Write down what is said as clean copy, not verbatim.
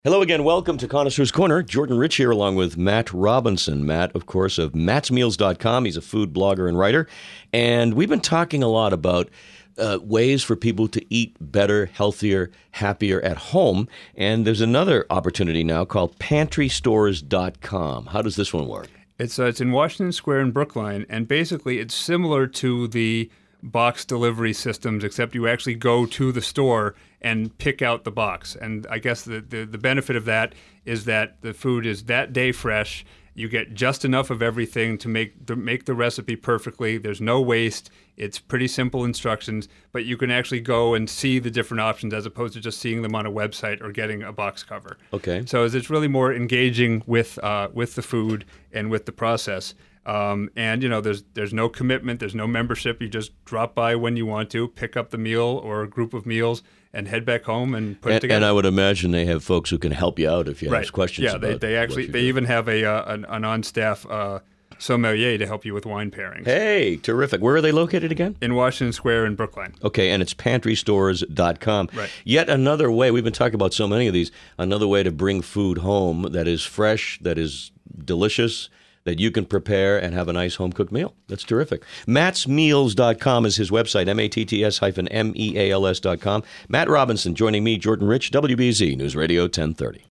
Hello again. Welcome to Connoisseur's Corner. Jordan Rich here along with Matt Robinson. Matt, of course, of mattsmeals.com. He's a food blogger and writer. And we've been talking a lot about ways for people to eat better, healthier, happier at home. And there's another opportunity now called PantryStores.com. How does this one work? It's in Washington Square in Brookline. And basically, it's similar to the box delivery systems, except you actually go to the store and pick out the box. And I guess the benefit of that is that the food is that day fresh. You get just enough of everything to make the recipe perfectly. There's no waste. It's pretty simple instructions, but you can actually go and see the different options as opposed to just seeing them on a website or getting a box cover. Okay. So it's really more engaging with the food and with the process. And there's no commitment, there's no membership. You just drop by when you want to, pick up the meal or a group of meals, and head back home and put it together. And I would imagine they have folks who can help you out if you have questions. Yeah, they even have an on-staff sommelier to help you with wine pairings. Hey, terrific. Where are they located again? In Washington Square in Brookline. Okay, and it's PantryStores.com. Right. Yet another way, we've been talking about so many of these, another way to bring food home that is fresh, that is delicious, that you can prepare and have a nice home-cooked meal. That's terrific. mattsmeals.com is his website, matts-meals.com. Matt Robinson joining me, Jordan Rich, WBZ News Radio 1030.